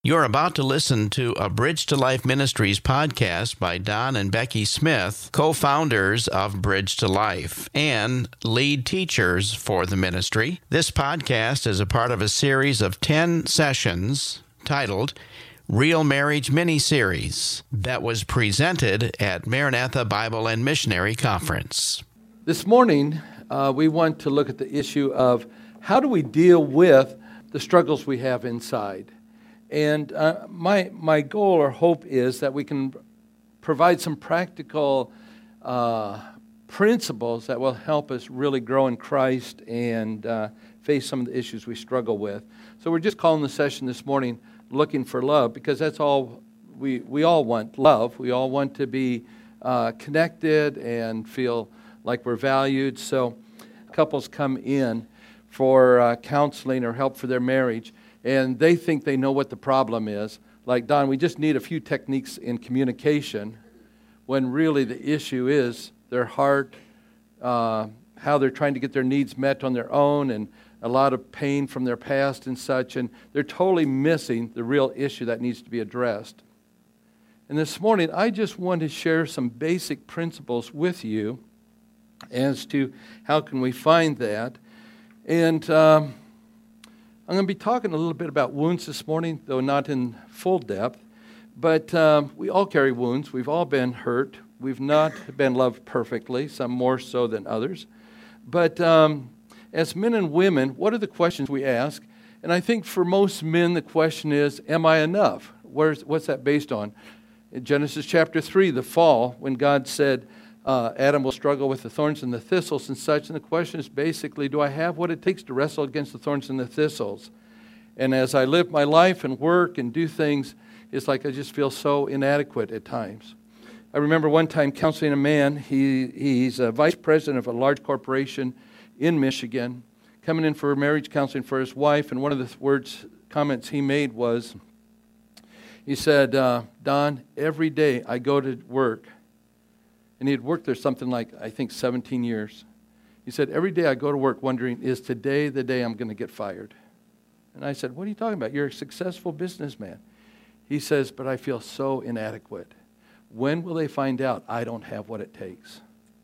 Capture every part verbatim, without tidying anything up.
You're about to listen to a Bridge to Life Ministries podcast by Don and Becky Smith, co-founders of Bridge to Life and lead teachers for the ministry. This podcast is a part of a series of ten sessions titled Real Marriage Mini-Series that was presented at Maranatha Bible and Missionary Conference. This morning, uh, we want to look at the issue of how do we deal with the struggles we have inside. And uh, my my goal or hope is that we can provide some practical uh, principles that will help us really grow in Christ and uh, face some of the issues we struggle with. So we're just calling the session this morning, Looking for Love, because that's all we, we all want, love. We all want to be uh, connected and feel like we're valued. So couples come in for uh, counseling or help for their marriage, and they think they know what the problem is. Like, Don, we just need a few techniques in communication, when really the issue is their heart, uh, how they're trying to get their needs met on their own, and a lot of pain from their past and such, and they're totally missing the real issue that needs to be addressed. And this morning, I just want to share some basic principles with you as to how can we find that. And um, I'm going to be talking a little bit about wounds this morning, though not in full depth. But um, we all carry wounds. We've all been hurt. We've not been loved perfectly, some more so than others. But um, as men and women, what are the questions we ask? And I think for most men, the question is, am I enough? Where's, what's that based on? In Genesis chapter three, the fall, when God said, Uh, Adam will struggle with the thorns and the thistles and such. And the question is basically, do I have what it takes to wrestle against the thorns and the thistles? And as I live my life and work and do things, it's like I just feel so inadequate at times. I remember one time counseling a man. He He's a vice president of a large corporation in Michigan, coming in for marriage counseling for his wife. And one of the words, comments he made was, he said, uh, Don, every day I go to work. And he had worked there something like, I think, seventeen years. He said, every day I go to work wondering, is today the day I'm going to get fired? And I said, what are you talking about? You're a successful businessman. He says, but I feel so inadequate. When will they find out I don't have what it takes?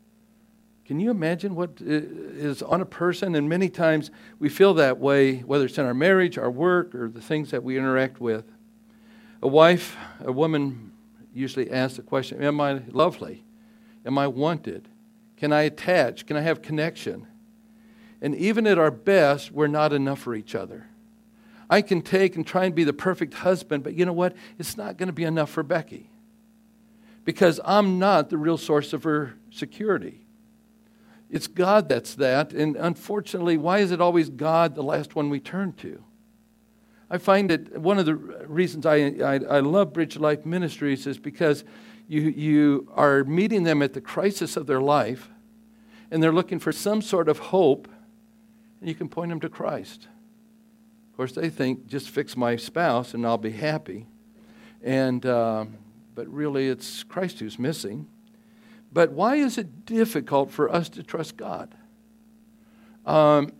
Can you imagine what is on a person? And many times we feel that way, whether it's in our marriage, our work, or the things that we interact with. A wife, a woman usually asks the question, am I lovely? Am I wanted? Can I attach? Can I have connection? And even at our best, we're not enough for each other. I can take and try and be the perfect husband, but you know what? It's not going to be enough for Becky, because I'm not the real source of her security. It's God that's that, and unfortunately, why is it always God the last one we turn to? I find that one of the reasons I, I, I love Bridge to Life Ministries is because You, you are meeting them at the crisis of their life, and they're looking for some sort of hope, and you can point them to Christ. Of course, they think, just fix my spouse and I'll be happy. And uh, but really, it's Christ who's missing. But why is it difficult for us to trust God? Um,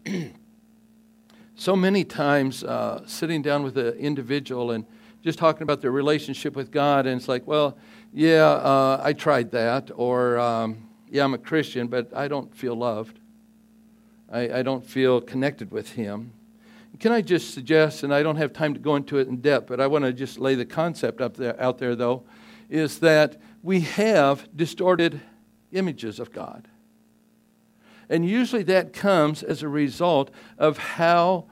so many times, uh, sitting down with an individual and just talking about their relationship with God, and it's like, well, yeah, uh, I tried that, or um, yeah, I'm a Christian, but I don't feel loved. I, I don't feel connected with Him. Can I just suggest, and I don't have time to go into it in depth, but I want to just lay the concept up there, out there, though, is that we have distorted images of God. And usually that comes as a result of how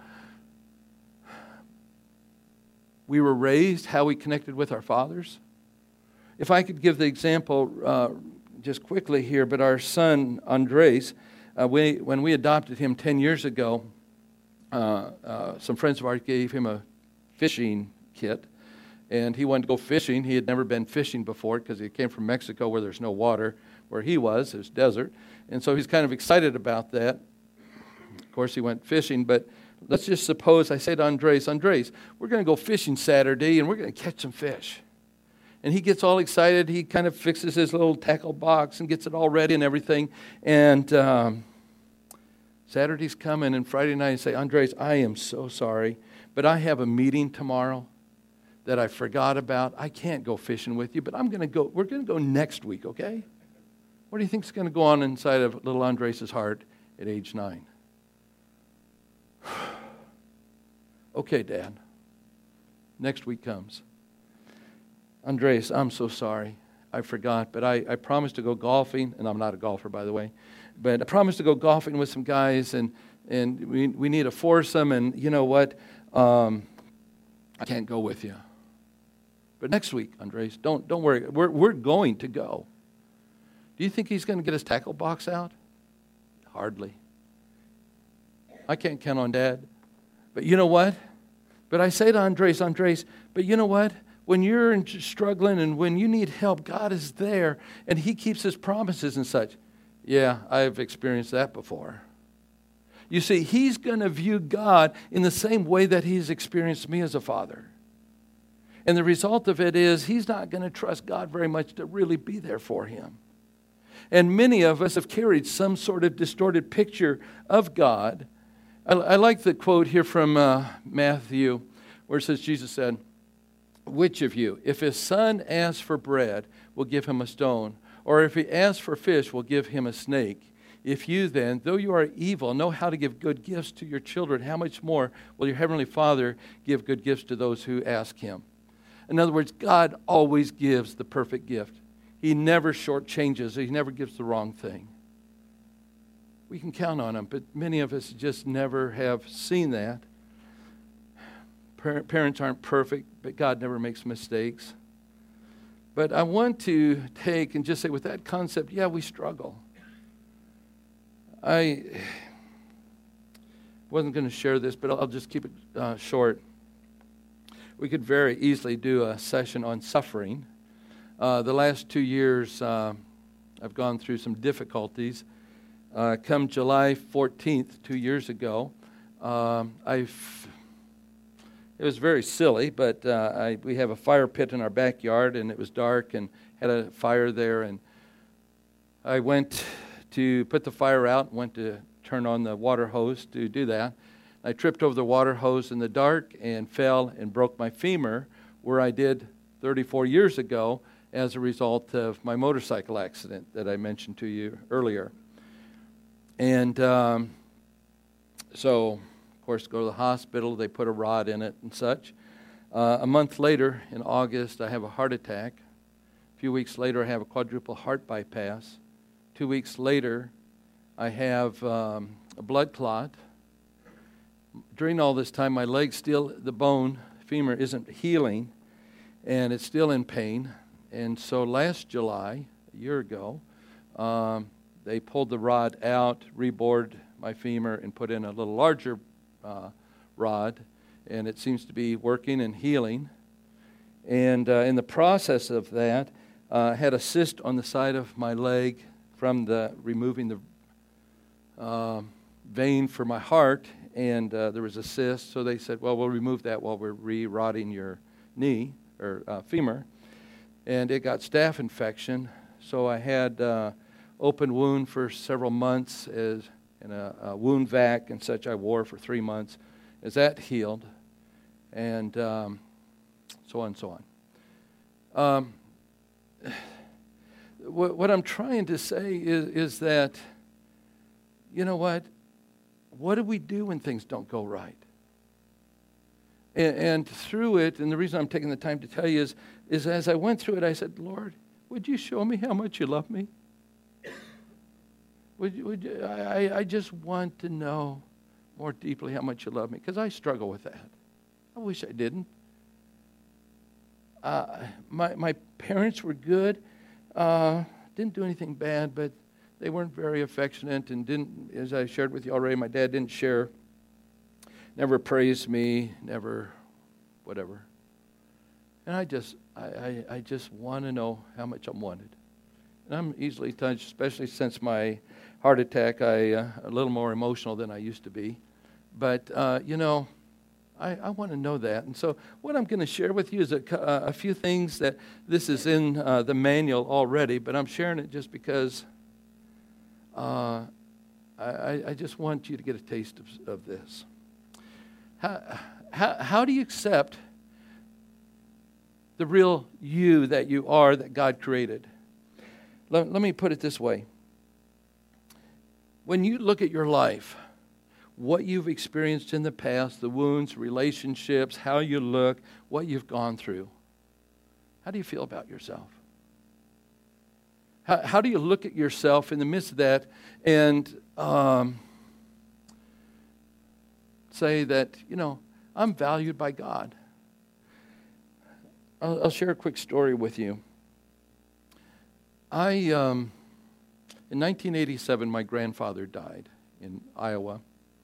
we were raised, how we connected with our fathers. If I could give the example uh, just quickly here, but our son, Andres, uh, we, when we adopted him ten years ago, uh, uh, some friends of ours gave him a fishing kit, and he wanted to go fishing. He had never been fishing before because he came from Mexico where there's no water. Where he was, there's desert. And so he's kind of excited about that. Of course, he went fishing, but let's just suppose I say to Andres, Andres, we're going to go fishing Saturday, and we're going to catch some fish. And he gets all excited. He kind of fixes his little tackle box and gets it all ready and everything. And um, Saturday's coming, and Friday night I say, Andres, I am so sorry, but I have a meeting tomorrow that I forgot about. I can't go fishing with you, but I'm going to go. We're going to go next week, okay? What do you think is going to go on inside of little Andres' heart at age nine? Okay, Dad. Next week comes. Andres, I'm so sorry. I forgot, but I, I promised to go golfing, and I'm not a golfer, by the way, but I promised to go golfing with some guys, and, and we we need a foursome, and you know what? Um, I can't go with you. But next week, Andres, don't don't worry. We're we're going to go. Do you think he's going to get his tackle box out? Hardly. I can't count on Dad. But you know what? But I say to Andres, Andres, but you know what? When you're struggling and when you need help, God is there, and He keeps His promises and such. Yeah, I've experienced that before. You see, he's going to view God in the same way that He's experienced me as a father. And the result of it is he's not going to trust God very much to really be there for him. And many of us have carried some sort of distorted picture of God. I, I like the quote here from uh, Matthew, where it says, Jesus said, which of you, if his son asks for bread, will give him a stone? Or if he asks for fish, will give him a snake? If you then, though you are evil, know how to give good gifts to your children, how much more will your heavenly Father give good gifts to those who ask Him? In other words, God always gives the perfect gift. He never shortchanges. He never gives the wrong thing. We can count on Him, but many of us just never have seen that. Parents aren't perfect, but God never makes mistakes. But I want to take and just say with that concept, yeah, we struggle. I wasn't going to share this, but I'll just keep it uh, short. We could very easily do a session on suffering. Uh, the last two years, uh, I've gone through some difficulties. Uh, come July fourteenth, two years ago, um, I've It was very silly, but uh, I, we have a fire pit in our backyard, and it was dark and had a fire there. And I went to put the fire out, went to turn on the water hose to do that. I tripped over the water hose in the dark and fell and broke my femur, where I did thirty-four years ago as a result of my motorcycle accident that I mentioned to you earlier. And um, so... Of course, go to the hospital, they put a rod in it and such. Uh, a month later, in August, I have a heart attack. A few weeks later, I have a quadruple heart bypass. Two weeks later, I have um, a blood clot. During all this time, my leg still, the bone, femur, isn't healing, and it's still in pain. And so last July, a year ago, um, they pulled the rod out, rebored my femur, and put in a little larger Uh, rod, and it seems to be working and healing. And uh, in the process of that, I uh, had a cyst on the side of my leg from the removing the uh, vein for my heart, and uh, there was a cyst. So they said, well, we'll remove that while we're re-rodding your knee or uh, femur. And it got staph infection, so I had uh, open wound for several months as and a, a wound vac and such I wore for three months. As that healed, and um, so on and so on. Um, what, what I'm trying to say is, is that, you know what? What do we do when things don't go right? And, and through it, and the reason I'm taking the time to tell you is, is as I went through it, I said, Lord, would you show me how much you love me? Would you, would you, I, I just want to know more deeply how much you love me, because I struggle with that. I wish I didn't. Uh, my my parents were good, uh, didn't do anything bad, but they weren't very affectionate and didn't, as I shared with you already, my dad didn't share, never praised me, never whatever. And I just, I, I, I just want to know how much I'm wanted. And I'm easily touched, especially since my heart attack. I uh, a little more emotional than I used to be. But, uh, you know, I, I want to know that. And so what I'm going to share with you is a, uh, a few things that this is in uh, the manual already, but I'm sharing it just because uh, I, I just want you to get a taste of, of this. How, how, how do you accept the real you that you are that God created. Let, let me put it this way. When you look at your life, what you've experienced in the past, the wounds, relationships, how you look, what you've gone through, how do you feel about yourself? How, how do you look at yourself in the midst of that and um, say that, you know, I'm valued by God? I'll, I'll share a quick story with you. I, um, in nineteen eighty-seven, my grandfather died in Iowa.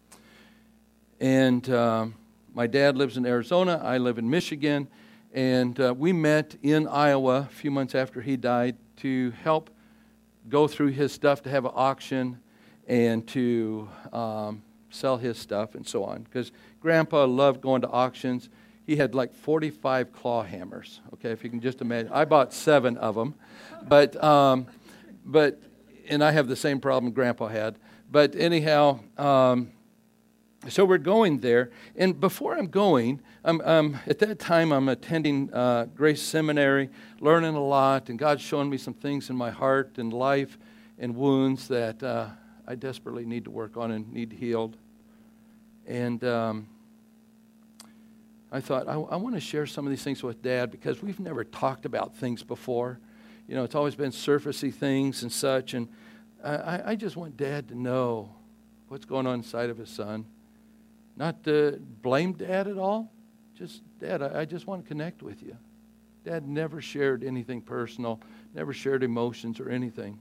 And um, my dad lives in Arizona. I live in Michigan. And uh, we met in Iowa a few months after he died to help go through his stuff, to have an auction and to um, sell his stuff and so on. Because Grandpa loved going to auctions. He had like forty-five claw hammers, okay, if you can just imagine. I bought seven of them. But, um, but and I have the same problem Grandpa had. But anyhow, um, so we're going there. And before I'm going, I'm, um, at that time I'm attending uh, Grace Seminary, learning a lot, and God's showing me some things in my heart and life and wounds that uh, I desperately need to work on and need healed. And um, I thought, I, I want to share some of these things with Dad because we've never talked about things before. You know, it's always been surfacey things and such, and I, I just want Dad to know what's going on inside of his son. Not to blame Dad at all, just, Dad, I, I just want to connect with you. Dad never shared anything personal, never shared emotions or anything.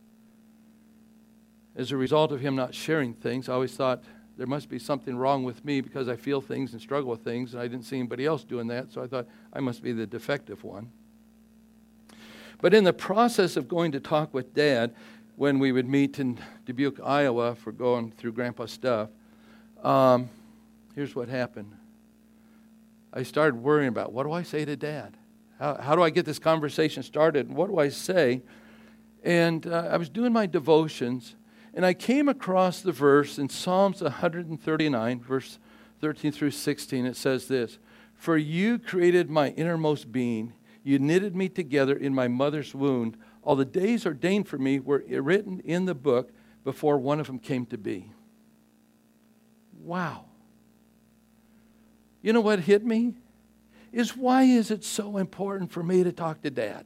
As a result of him not sharing things, I always thought there must be something wrong with me because I feel things and struggle with things, and I didn't see anybody else doing that, so I thought I must be the defective one. But in the process of going to talk with Dad, when we would meet in Dubuque, Iowa, for going through Grandpa's stuff, um, here's what happened. I started worrying about, what do I say to Dad? How, how do I get this conversation started? And what do I say? And uh, I was doing my devotions, and I came across the verse in Psalms one thirty-nine, verse thirteen through sixteen. It says this, "For you created my innermost being. You knitted me together in my mother's womb. All the days ordained for me were written in the book before one of them came to be." Wow. You know what hit me? Is why is it so important for me to talk to Dad?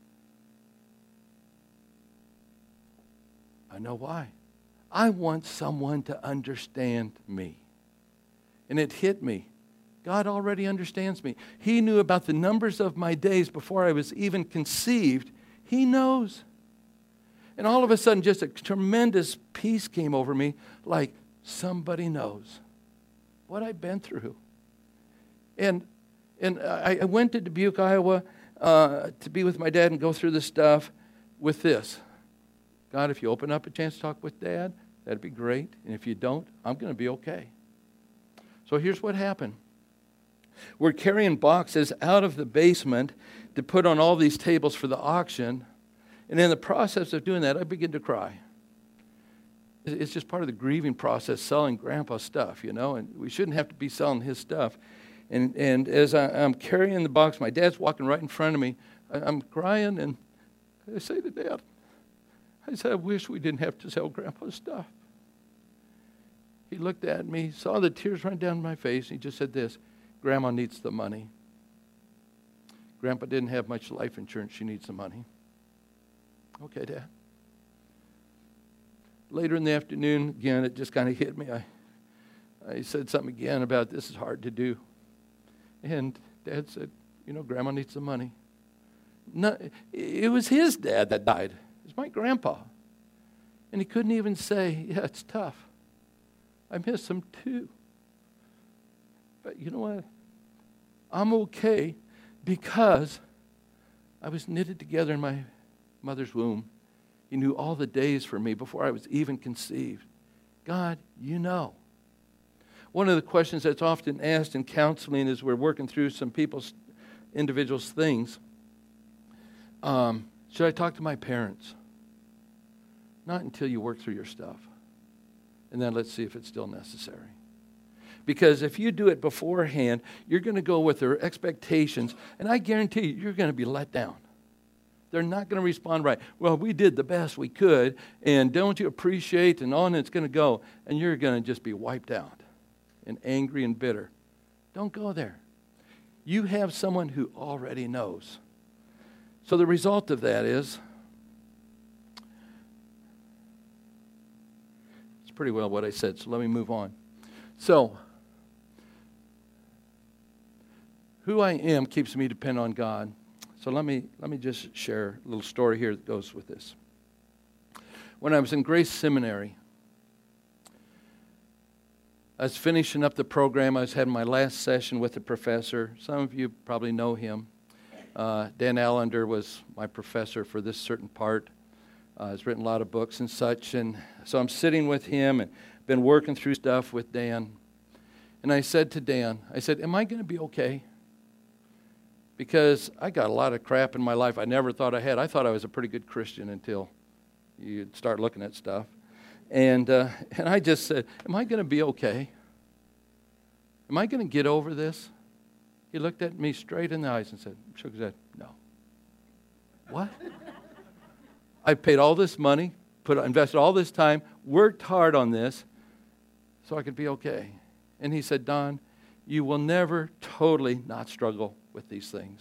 I know why. I want someone to understand me. And it hit me. God already understands me. He knew about the numbers of my days before I was even conceived. He knows. And all of a sudden, just a tremendous peace came over me, like somebody knows what I've been through. And and I, I went to Dubuque, Iowa, uh, to be with my dad and go through this stuff with this. God, if you open up a chance to talk with Dad, that'd be great. And if you don't, I'm going to be okay. So here's what happened. We're carrying boxes out of the basement to put on all these tables for the auction. And in the process of doing that, I begin to cry. It's just part of the grieving process, selling Grandpa's stuff, you know, and we shouldn't have to be selling his stuff. And and as I, I'm carrying the box, my dad's walking right in front of me. I, I'm crying, and I say to Dad, I said, I wish we didn't have to sell Grandpa's stuff. He looked at me, saw the tears run down my face, and he just said this, Grandma needs the money. Grandpa didn't have much life insurance. She needs the money. Okay, Dad. Later in the afternoon, again, it just kind of hit me. I, I said something again about this is hard to do. And Dad said, you know, Grandma needs the money. No, it was his dad that died. It was my grandpa. And he couldn't even say, yeah, it's tough. I miss him too. But you know what? I'm okay because I was knitted together in my mother's womb. He knew all the days for me before I was even conceived. God, you know. One of the questions that's often asked in counseling as we're working through some people's, individuals' things, um, should I talk to my parents? Not until you work through your stuff. And then let's see if it's still necessary. Because if you do it beforehand, you're going to go with their expectations, and I guarantee you, you're going to be let down. They're not going to respond right. Well, we did the best we could, and don't you appreciate, and on it's going to go, and you're going to just be wiped out and angry and bitter. Don't go there. You have someone who already knows. So the result of that is, it's pretty well what I said, so let me move on. So, who I am keeps me dependent on God. So let me let me just share a little story here that goes with this. When I was in Grace Seminary, I was finishing up the program. I was having my last session with the professor. Some of you probably know him. Uh, Dan Allender was my professor for this certain part. Uh, he's written a lot of books and such. And so I'm sitting with him and been working through stuff with Dan. And I said to Dan, I said, am I going to be okay? Because I got a lot of crap in my life I never thought I had. I thought I was a pretty good Christian until you start looking at stuff. And uh, and I just said, am I going to be okay? Am I going to get over this? He looked at me straight in the eyes and said, shook his head, no. What? I paid all this money, put invested all this time, worked hard on this so I could be okay. And he said, Don, you will never totally not struggle with these things.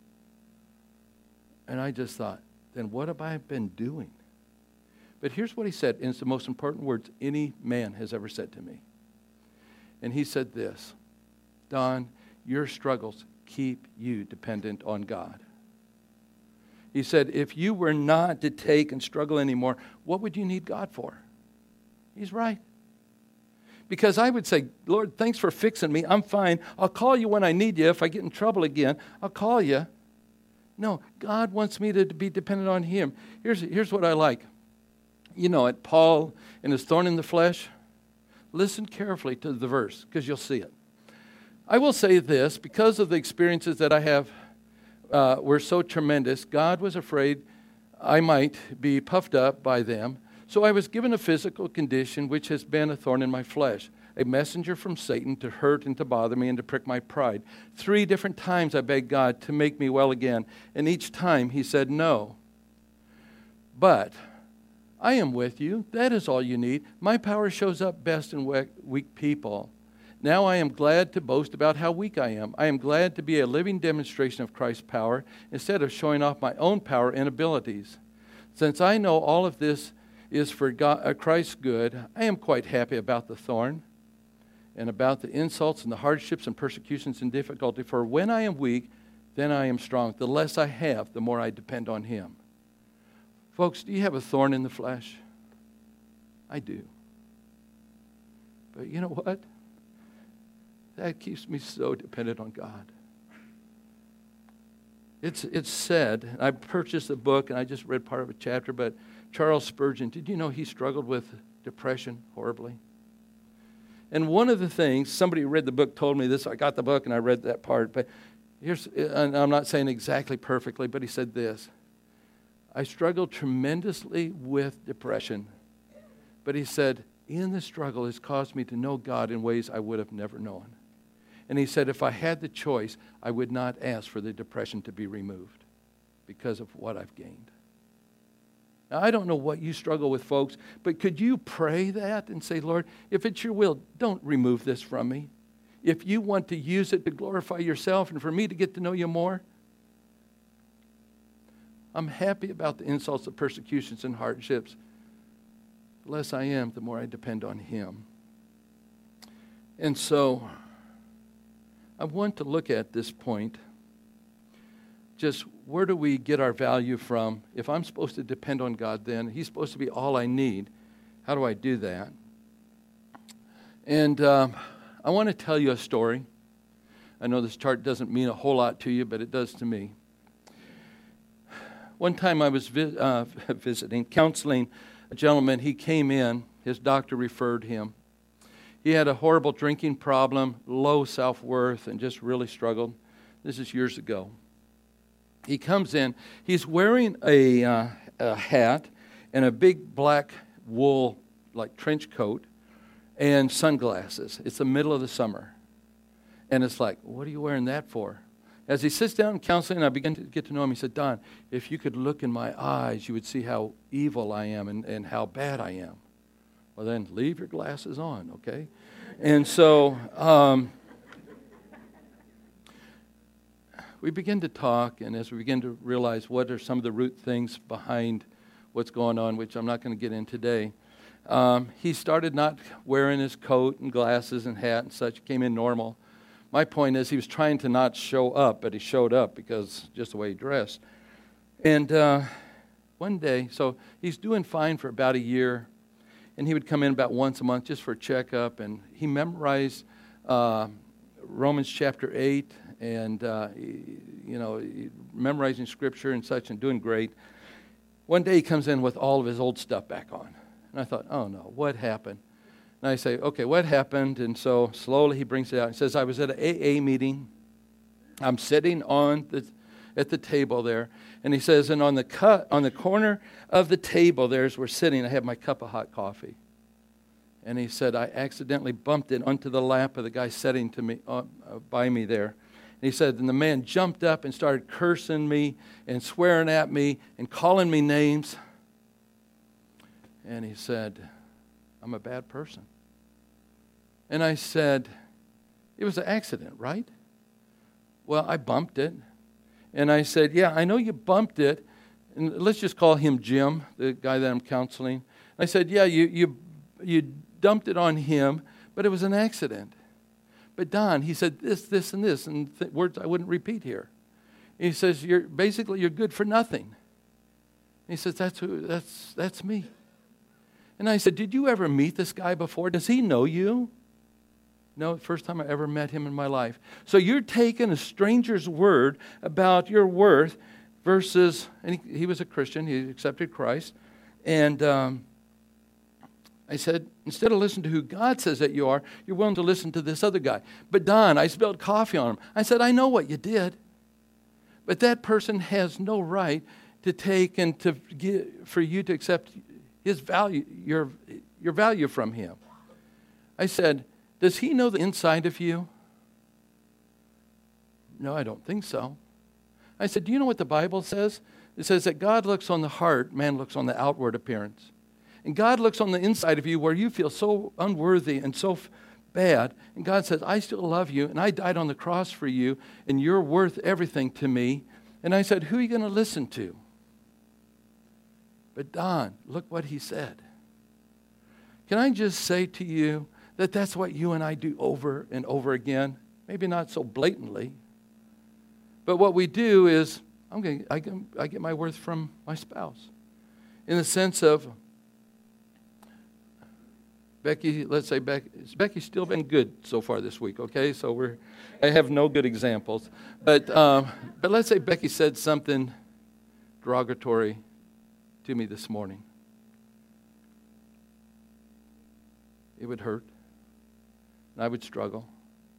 And I just thought, then what have I been doing? But here's what he said, and it's the most important words any man has ever said to me. And he said this, Don, your struggles keep you dependent on God. He said, if you were not to take and struggle anymore, what would you need God for? He's right. Because I would say, Lord, thanks for fixing me. I'm fine. I'll call you when I need you. If I get in trouble again, I'll call you. No, God wants me to be dependent on Him. Here's, here's what I like. You know it, Paul and his thorn in the flesh. Listen carefully to the verse because you'll see it. I will say this, because of the experiences that I have uh, were so tremendous, God was afraid I might be puffed up by them. So I was given a physical condition which has been a thorn in my flesh, a messenger from Satan to hurt and to bother me and to prick my pride. Three different times I begged God to make me well again, and each time He said no. But I am with you. That is all you need. My power shows up best in weak people. Now I am glad to boast about how weak I am. I am glad to be a living demonstration of Christ's power instead of showing off my own power and abilities. Since I know all of this is for God, uh, Christ's good, I am quite happy about the thorn and about the insults and the hardships and persecutions and difficulty. For when I am weak, then I am strong. The less I have, the more I depend on Him. Folks, do you have a thorn in the flesh? I do. But you know what? That keeps me so dependent on God. It's it's said, I purchased a book, and I just read part of a chapter, but Charles Spurgeon, did you know he struggled with depression horribly? And one of the things, somebody who read the book told me this, I got the book and I read that part, but here's, and I'm not saying exactly perfectly, but he said this, I struggled tremendously with depression, but he said, in the struggle has caused me to know God in ways I would have never known. And he said, if I had the choice, I would not ask for the depression to be removed because of what I've gained. Now, I don't know what you struggle with, folks, but could you pray that and say, Lord, if it's your will, don't remove this from me. If you want to use it to glorify yourself and for me to get to know you more, I'm happy about the insults, the persecutions, and hardships. The less I am, the more I depend on Him. And so I want to look at this point. Just where do we get our value from? If I'm supposed to depend on God, then He's supposed to be all I need. How do I do that? And um, I want to tell you a story. I know this chart doesn't mean a whole lot to you, but it does to me. One time I was vi- uh, visiting, counseling a gentleman. He came in. His doctor referred him. He had a horrible drinking problem, low self-worth, and just really struggled. This is years ago. He comes in. He's wearing a, uh, a hat and a big black wool, like trench coat. and sunglasses. It's the middle of the summer. And it's like, what are you wearing that for? As he sits down in counseling, I begin to get to know him. He said, Don, if you could look in my eyes, you would see how evil I am and, and how bad I am. Well, then leave your glasses on, okay? And so um, we begin to talk, and as we begin to realize what are some of the root things behind what's going on, which I'm not going to get in today, um, he started not wearing his coat and glasses and hat and such. He came in normal. My point is he was trying to not show up, but he showed up because just the way he dressed. And uh, one day, so he's doing fine for about a year, and he would come in about once a month just for a checkup, and he memorized uh, Romans chapter eight, and, uh, he, you know, memorizing scripture and such and doing great. One day he comes in with all of his old stuff back on. And I thought, oh no, what happened? And I say, okay, what happened? And so slowly he brings it out. He says, I was at an A A meeting. I'm sitting on the at the table there. And he says, and on the cut on the corner of the table there as we're sitting, I have my cup of hot coffee. And he said, I accidentally bumped it onto the lap of the guy sitting to me uh, by me there. And he said, and the man jumped up and started cursing me and swearing at me and calling me names. And he said, I'm a bad person. And I said, it was an accident, right? Well, I bumped it. And I said, yeah, I know you bumped it. And let's just call him Jim, the guy that I'm counseling. I said, yeah, you you you dumped it on him, but it was an accident. But Don, he said this, this, and this, and th- words I wouldn't repeat here. He says, you're basically you're good for nothing. He says, that's who that's that's me. And I said, did you ever meet this guy before? Does he know you? No, first time I ever met him in my life. So you're taking a stranger's word about your worth versus, and he, he was a Christian, he accepted Christ. And um, I said, instead of listening to who God says that you are, you're willing to listen to this other guy. But Don, I spilled coffee on him. I said, I know what you did. But that person has no right to take and to give, for you to accept his value, your your value from him. I said, does he know the inside of you? No, I don't think so. I said, do you know what the Bible says? It says that God looks on the heart, man looks on the outward appearance. And God looks on the inside of you where you feel so unworthy and so f- bad. And God says, I still love you, and I died on the cross for you, and you're worth everything to me. And I said, who are you going to listen to? But Don, look what he said. Can I just say to you that that's what you and I do over and over again? Maybe not so blatantly. But what we do is, I'm going I get, I get my worth from my spouse. In the sense of, Becky, let's say Becky, Becky's still been good so far this week, okay? So we're, I have no good examples. But, um, but let's say Becky said something derogatory to me this morning. It would hurt. And I would struggle.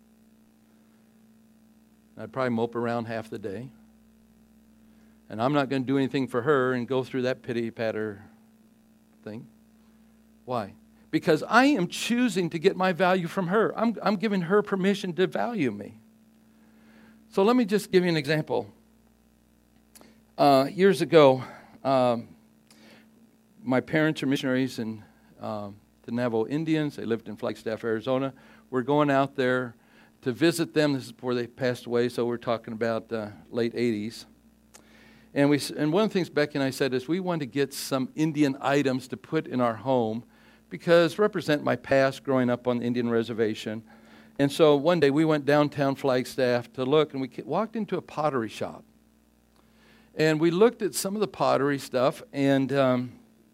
And I'd probably mope around half the day. And I'm not going to do anything for her and go through that pity patter thing. Why? Because I am choosing to get my value from her. I'm, I'm giving her permission to value me. So let me just give you an example. Uh, years ago, um, my parents are missionaries in um, the Navajo Indians. They lived in Flagstaff, Arizona. We're going out there to visit them. This is before they passed away, so we're talking about uh, late eighties. And we and one of the things Becky and I said is we wanted to get some Indian items to put in our home because represent my past growing up on the Indian reservation. And so one day we went downtown Flagstaff to look, and we walked into a pottery shop. And we looked at some of the pottery stuff, and um,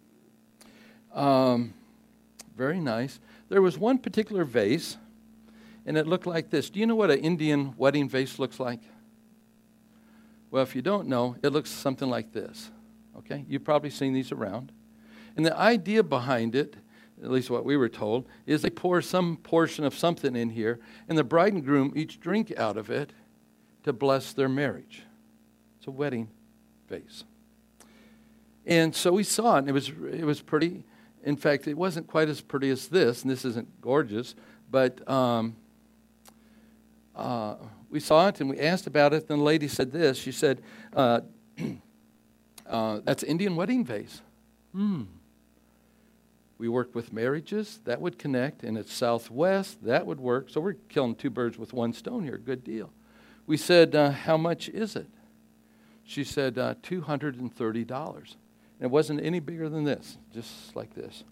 um, very nice. There was one particular vase, and it looked like this. Do you know what an Indian wedding vase looks like? Well, if you don't know, it looks something like this. Okay? You've probably seen these around. And the idea behind it, at least what we were told, is they pour some portion of something in here, and the bride and groom each drink out of it to bless their marriage. It's a wedding vase. And so we saw it, and it was it was pretty. in fact, it wasn't quite as pretty as this, and this isn't gorgeous, but um, uh, we saw it and we asked about it, and the lady said this. She said, uh, uh, that's Indian wedding vase. Hmm. We worked with marriages, that would connect, and it's southwest, that would work. So we're killing two birds with one stone here, good deal. We said, uh, how much is it? She said, uh, two hundred thirty dollars. And it wasn't any bigger than this, just like this.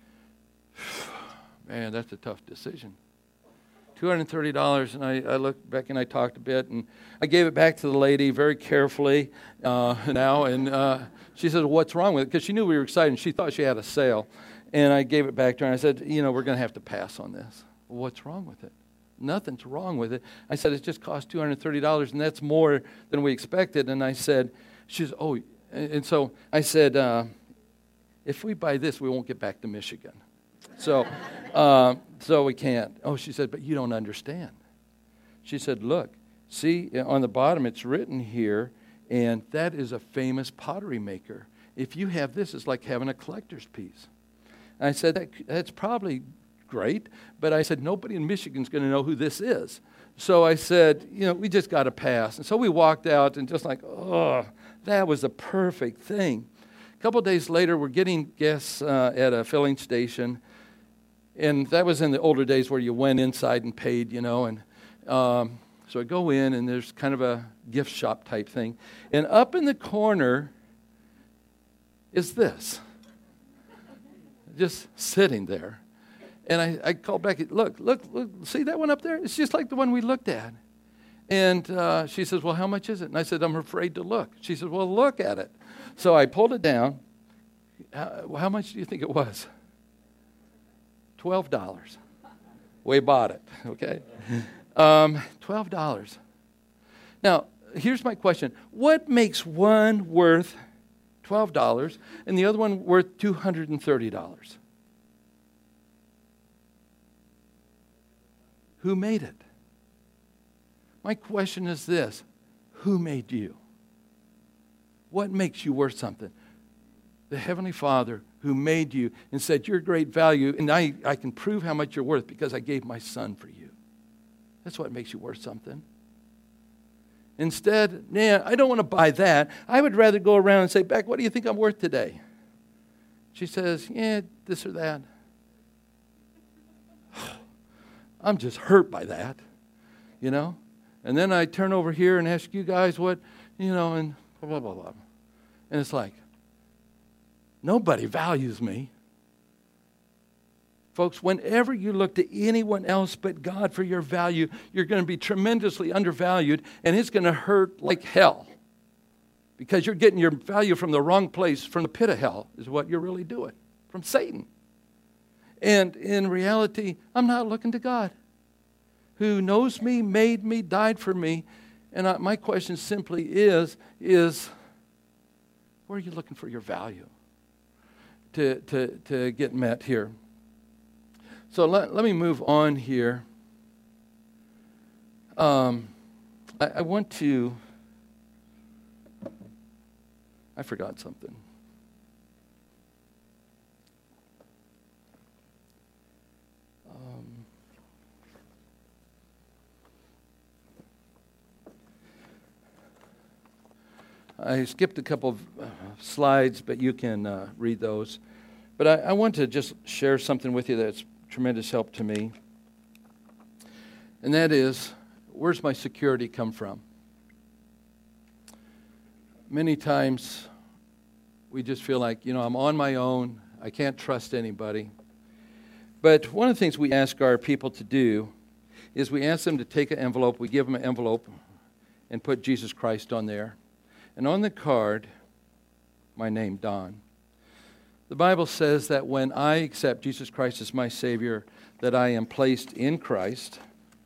Man, that's a tough decision. two hundred thirty dollars, and I, I looked back and I talked a bit, and I gave it back to the lady very carefully uh, now, and uh, she said, what's wrong with it? Because she knew we were excited, and she thought she had a sale. And I gave it back to her, and I said, you know, we're going to have to pass on this. Well, what's wrong with it? Nothing's wrong with it. I said, it just cost two hundred thirty dollars, and that's more than we expected. And I said, she said, oh, and so I said, uh, if we buy this, we won't get back to Michigan. So, uh, so we can't. Oh, she said, but you don't understand. She said, look, see, on the bottom it's written here, and that is a famous pottery maker. If you have this, it's like having a collector's piece. I said, that, that's probably great, but I said, nobody in Michigan's going to know who this is. So I said, you know, we just got to pass. And so we walked out and just like, oh, that was the perfect thing. A couple of days later, we're getting gas uh, at a filling station, and that was in the older days where you went inside and paid, you know, and um, so I go in, and there's kind of a gift shop type thing. And up in the corner is this. Just sitting there. And I, I called Becky, look, look, look, see that one up there? It's just like the one we looked at. And uh, she says, well, how much is it? And I said, I'm afraid to look. She says, well, look at it. So I pulled it down. How, how much do you think it was? twelve dollars. We bought it, okay? Um, twelve dollars. Now, here's my question. What makes one worth twelve dollars and the other one worth two hundred thirty dollars? Who made it? My question is this. Who made you? What makes you worth something? The Heavenly Father who made you and said, you're great value, and I, I can prove how much you're worth because I gave my son for you. That's what makes you worth something. Instead, yeah, I don't want to buy that. I would rather go around and say, Beck, what do you think I'm worth today? She says, yeah, this or that. I'm just hurt by that, you know. And then I turn over here and ask you guys what, you know, and blah, blah, blah, blah. And it's like, nobody values me. Folks, whenever you look to anyone else but God for your value, you're going to be tremendously undervalued, and it's going to hurt like hell. Because you're getting your value from the wrong place, from the pit of hell, is what you're really doing, from Satan. And in reality, I'm not looking to God, who knows me, made me, died for me. And I, my question simply is, is where are you looking for your value to, to, to get met here? So let, let me move on here. Um, I, I want to, I forgot something. Um, I skipped a couple of uh, slides, but you can uh, read those. But I, I want to just share something with you that's tremendous help to me. And that is, where's my security come from? Many times we just feel like, you know, I'm on my own. I can't trust anybody. But one of the things we ask our people to do is we ask them to take an envelope. We give them an envelope and put Jesus Christ on there. And on the card, my name, Don. The Bible says that when I accept Jesus Christ as my Savior, that I am placed in Christ.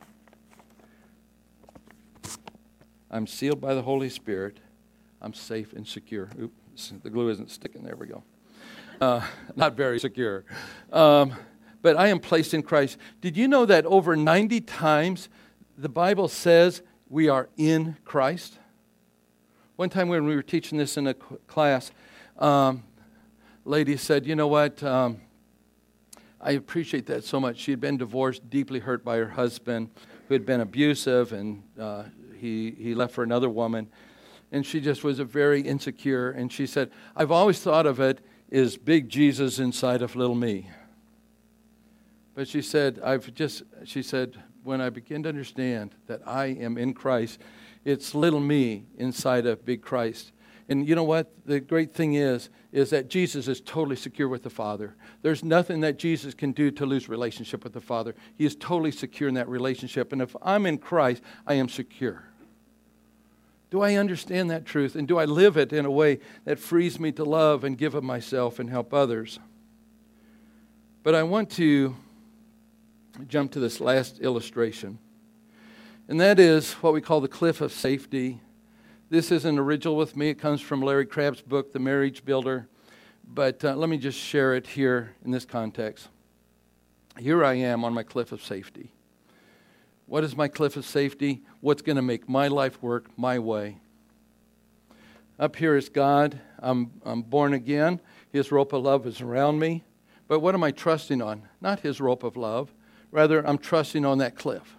I'm sealed by the Holy Spirit. I'm safe and secure. Oops, the glue isn't sticking. There we go. Uh, not very secure. Um, but I am placed in Christ. Did you know that over ninety times the Bible says we are in Christ? One time when we were teaching this in a class, um, lady said, you know what, um, I appreciate that so much. She had been divorced, deeply hurt by her husband, who had been abusive, and uh, he, he left for another woman. And she just was a very insecure. And she said, I've always thought of it as big Jesus inside of little me. But she said, I've just, she said, when I begin to understand that I am in Christ, it's little me inside of big Christ. And you know what? The great thing is, is that Jesus is totally secure with the Father. There's nothing that Jesus can do to lose relationship with the Father. He is totally secure in that relationship. And if I'm in Christ, I am secure. Do I understand that truth? And do I live it in a way that frees me to love and give of myself and help others? But I want to jump to this last illustration. And that is what we call the cliff of safety. This isn't original with me. It comes from Larry Crabb's book, The Marriage Builder. But uh, let me just share it here in this context. Here I am on my cliff of safety. What is my cliff of safety? What's going to make my life work my way? Up here is God. I'm, I'm born again. His rope of love is around me. But what am I trusting on? Not His rope of love. Rather, I'm trusting on that cliff.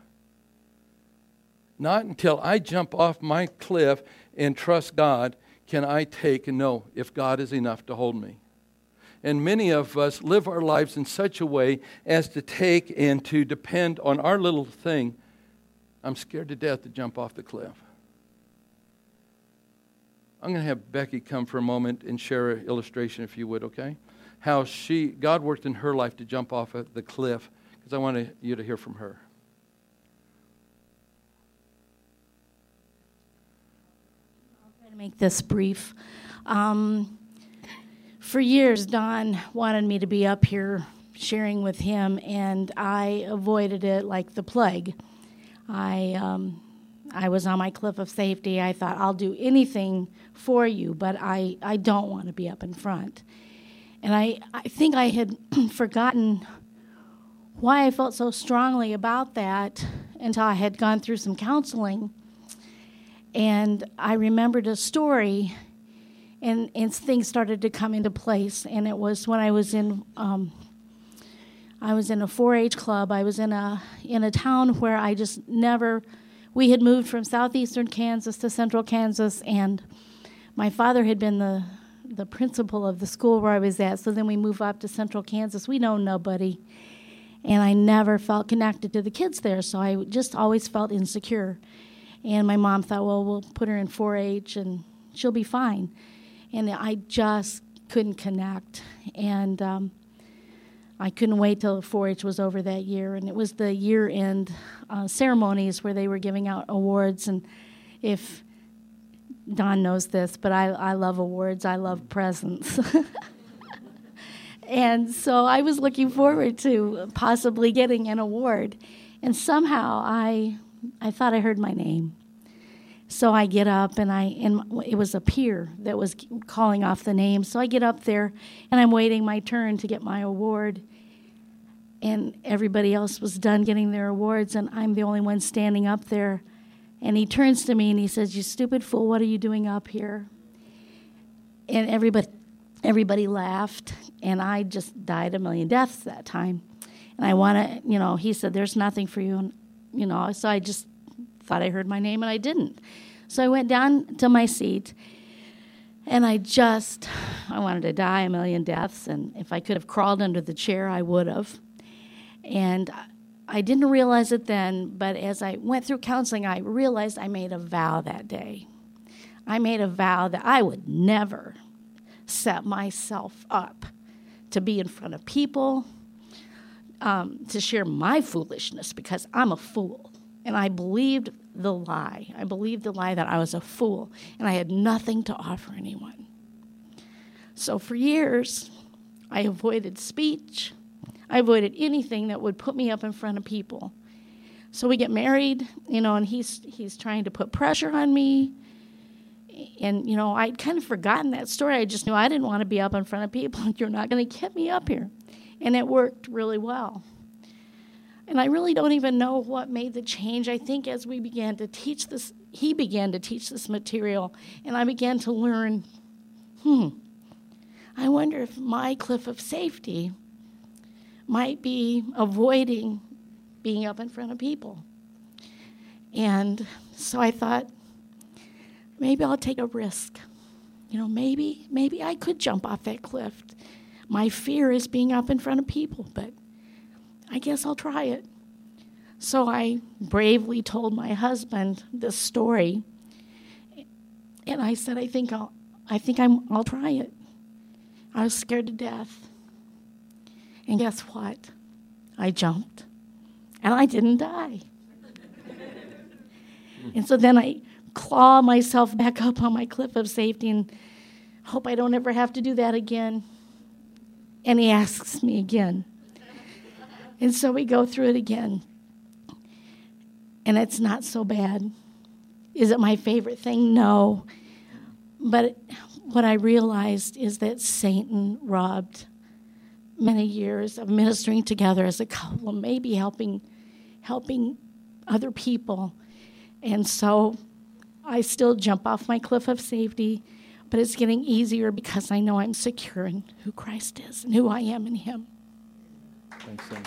Not until I jump off my cliff and trust God can I take and know if God is enough to hold me. And many of us live our lives in such a way as to take and to depend on our little thing. I'm scared to death to jump off the cliff. I'm going to have Becky come for a moment and share an illustration, if you would, okay? How she, God worked in her life to jump off of the cliff, because I want you to hear from her. Make this brief. Um, for years, Don wanted me to be up here sharing with him, and I avoided it like the plague. I um, I was on my cliff of safety. I thought, I'll do anything for you, but I, I don't want to be up in front. And I, I think I had forgotten why I felt so strongly about that until I had gone through some counseling. And I remembered a story, and, and things started to come into place. And it was when I was in, um, I was in a four H club. I was in a in a town where I just never. We had moved from southeastern Kansas to central Kansas, and my father had been the the principal of the school where I was at. So then we moved up to central Kansas. We know nobody, and I never felt connected to the kids there. So I just always felt insecure. And my mom thought, well, we'll put her in four H and she'll be fine. And I just couldn't connect. And um, I couldn't wait till four H was over that year. And it was the year-end uh, ceremonies where they were giving out awards. And if Don knows this, but I, I love awards. I love presents. And so I was looking forward to possibly getting an award. And somehow I... I thought I heard my name. So I get up, and I and it was a peer that was calling off the name. So I get up there, and I'm waiting my turn to get my award. And everybody else was done getting their awards, and I'm the only one standing up there. And he turns to me, and he says, "You stupid fool, what are you doing up here?" And everybody, everybody laughed, and I just died a million deaths that time. And I want to, you know, he said, "There's nothing for you." And You know, so I just thought I heard my name, and I didn't. So I went down to my seat, and I just, I wanted to die a million deaths, and if I could have crawled under the chair, I would have. And I didn't realize it then, but as I went through counseling, I realized I made a vow that day. I made a vow that I would never set myself up to be in front of people, Um, to share my foolishness, because I'm a fool. And I believed the lie. I believed the lie that I was a fool, and I had nothing to offer anyone. So for years, I avoided speech. I avoided anything that would put me up in front of people. So we get married, you know, and he's he's trying to put pressure on me. And, you know, I'd kind of forgotten that story. I just knew I didn't want to be up in front of people. You're not going to get me up here. And it worked really well. And I really don't even know what made the change. I think as we began to teach this, he began to teach this material, and I began to learn, hmm, I wonder if my cliff of safety might be avoiding being up in front of people. And so I thought, maybe I'll take a risk. You know, maybe, maybe I could jump off that cliff. My fear is being up in front of people, but I guess I'll try it. So I bravely told my husband this story, and I said, I think I'll, I think I'm, I'll try it. I was scared to death. And guess what? I jumped, and I didn't die. And so then I claw myself back up on my cliff of safety and hope I don't ever have to do that again. And he asks me again. And so we go through it again. And it's not so bad. Is it my favorite thing? No. But what I realized is that Satan robbed many years of ministering together as a couple, maybe helping, helping other people. And so I still jump off my cliff of safety, but it's getting easier because I know I'm secure in who Christ is and who I am in him. Thanks, Sam.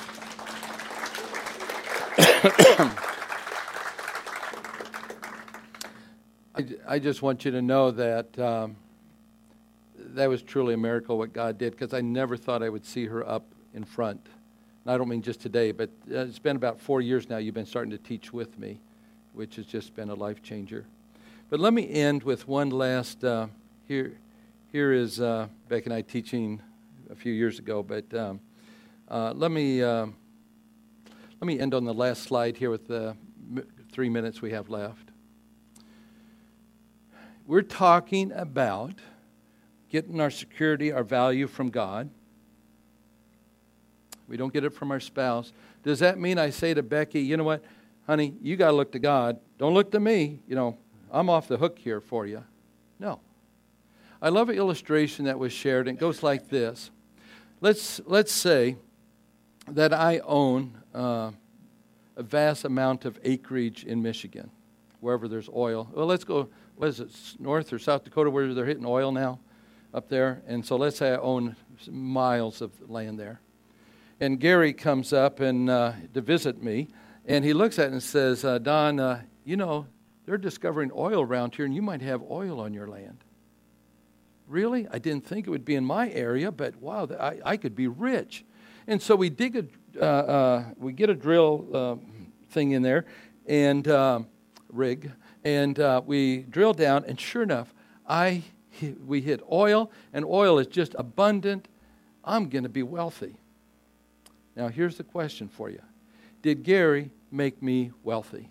I, I just want you to know that um, that was truly a miracle what God did, because I never thought I would see her up in front. And I don't mean just today, but it's been about four years now you've been starting to teach with me, which has just been a life changer. But let me end with one last, uh, here Here is uh, Beck and I teaching a few years ago, but um, uh, let me uh, let me end on the last slide here with the three minutes we have left. We're talking about getting our security, our value from God. We don't get it from our spouse. Does that mean I say to Becky, you know what, honey, you got to look to God. Don't look to me. You know, I'm off the hook here for you. No. I love an illustration that was shared, and it goes like this. Let's let's say that I own uh, a vast amount of acreage in Michigan, wherever there's oil. Well, let's go, what is it, North or South Dakota, where they're hitting oil now, up there. And so let's say I own miles of land there. And Gary comes up and uh, to visit me, and he looks at it and says, uh, Don, uh, you know, they're discovering oil around here, and you might have oil on your land. Really? I didn't think it would be in my area, but wow, I, I could be rich. And so we dig a, uh, uh, we get a drill uh, thing in there, and uh, rig, and uh, we drill down, and sure enough, I we hit oil, and oil is just abundant. I'm going to be wealthy. Now, here's the question for you. Did Gary make me wealthy?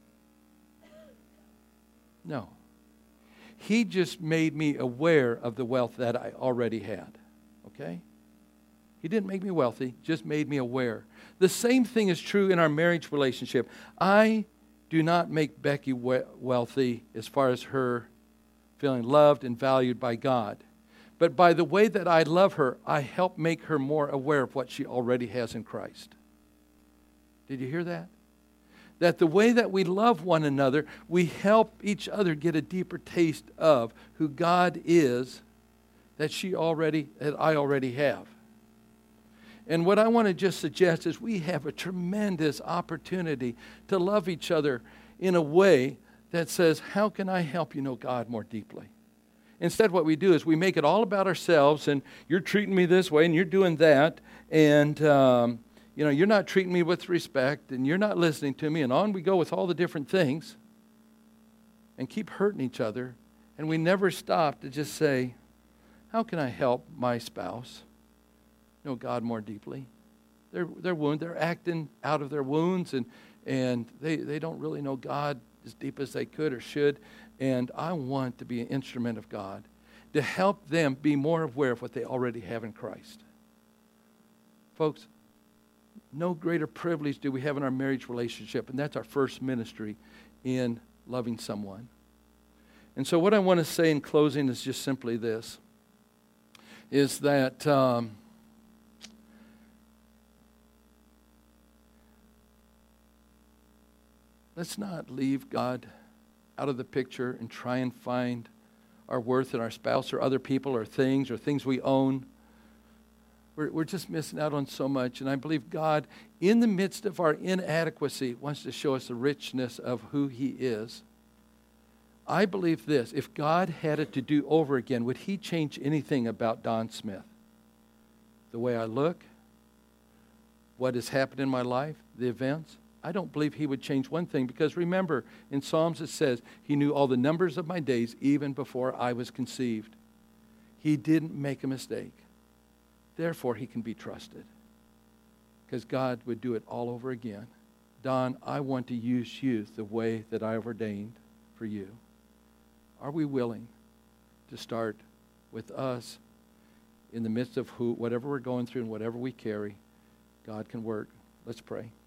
No. He just made me aware of the wealth that I already had. Okay? He didn't make me wealthy, just made me aware. The same thing is true in our marriage relationship. I do not make Becky we- wealthy as far as her feeling loved and valued by God. But by the way that I love her, I help make her more aware of what she already has in Christ. Did you hear that? That the way that we love one another, we help each other get a deeper taste of who God is that she already, that I already have. And what I want to just suggest is we have a tremendous opportunity to love each other in a way that says, how can I help you know God more deeply? Instead, what we do is we make it all about ourselves, and you're treating me this way, and you're doing that, and um, you know, you're not treating me with respect, and you're not listening to me, and on we go with all the different things, and keep hurting each other, and we never stop to just say, how can I help my spouse know God more deeply? They're they're wounded, they're acting out of their wounds, and and they, they don't really know God as deep as they could or should. And I want to be an instrument of God to help them be more aware of what they already have in Christ. Folks, no greater privilege do we have in our marriage relationship, and that's our first ministry in loving someone. And so what I want to say in closing is just simply this, is that um, let's not leave God out of the picture and try and find our worth in our spouse or other people or things or things we own. We're, we're just missing out on so much. And I believe God, in the midst of our inadequacy, wants to show us the richness of who He is. I believe this. If God had it to do over again, would He change anything about Don Smith? The way I look? What has happened in my life? The events? I don't believe He would change one thing, because remember, in Psalms it says, He knew all the numbers of my days even before I was conceived. He didn't make a mistake. Therefore, He can be trusted, because God would do it all over again. Don, I want to use you the way that I have ordained for you. Are we willing to start with us in the midst of who, whatever we're going through and whatever we carry? God can work. Let's pray.